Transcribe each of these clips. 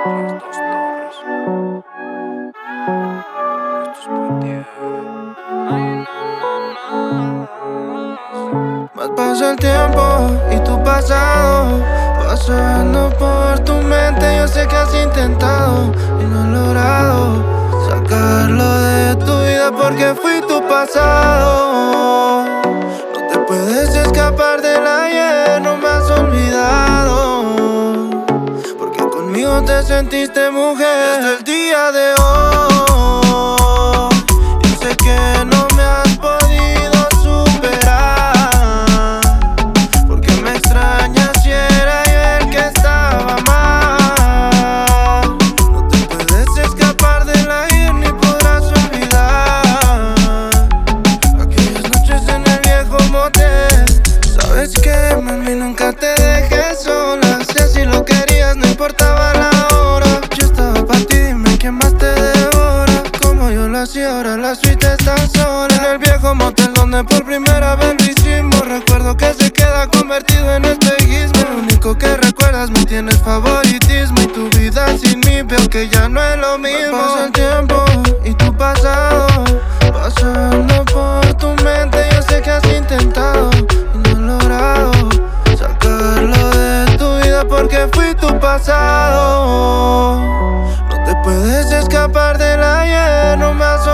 Las dos torres. Esto es para ti. Ay, no. Más pasa el tiempo y tu pasado pasando por tu mente. Yo sé que has intentado y no has logrado sacarlo de tu vida porque fui tu pasado. No te puedes escapar del ayer, no me has olvidado, porque conmigo te sentiste mujer. Desde el día de hoy yo sé que no me has podido superar, porque me extrañas si era yo el que estaba mal. No te puedes escapar del ayer ni podrás olvidar aquellas noches en el viejo motel. Sabes que, mami, nunca te dejé sola. Si así lo querías, no importaba la hora. Yo estaba para ti, dime quién más te devora. Como yo lo hacía, ahora la suite está sola. En el viejo motel donde por primera vez lo hicimos. Recuerdo que se queda convertido en espejismo. Lo único que recuerdas, me tienes favoritismo. Y tu vida sin mí, veo que ya no es lo mismo. Pasa el tiempo y tu pasado pasando por tu mente. Yo sé que has intentado y no has logrado sacarlo de tu vida porque fui tu pasado. No te puedes escapar del ayer, no me has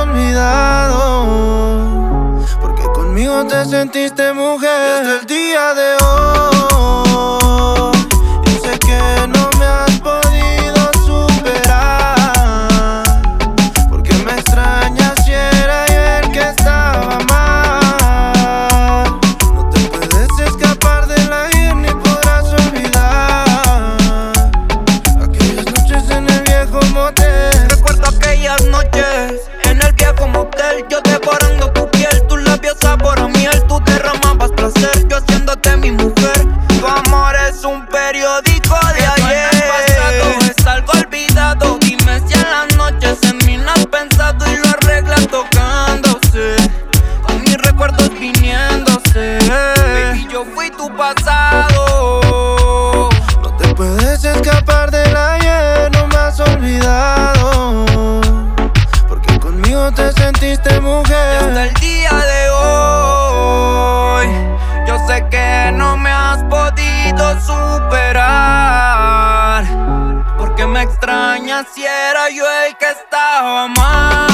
olvidado, porque conmigo te sentiste mujer. Desde el día de hoy yo sé que no me has podido superar, porque me extrañas si era yo el que estaba mal. No te puedes escapar del ayer ni podrás olvidar aquellas noches en el viejo motel. Recuerdo aquellas noches en el viejo motel, yo devorando tu piel, tus labios sabor a miel. Tú derramabas placer, yo haciéndote mi mujer. Tu amor es un periódico de ayer. En el pasado es algo olvidado. Dime si en las noches en mí no has pensado y lo arreglas tocándose, con mis recuerdos viniéndose. Baby, yo fui tu pasado. No te puedes escapar del ayer, no me has olvidado, porque conmigo te sentiste mujer. Hasta el día de hoy yo sé que no me has podido superar, porque me extrañas si era yo el que estaba mal.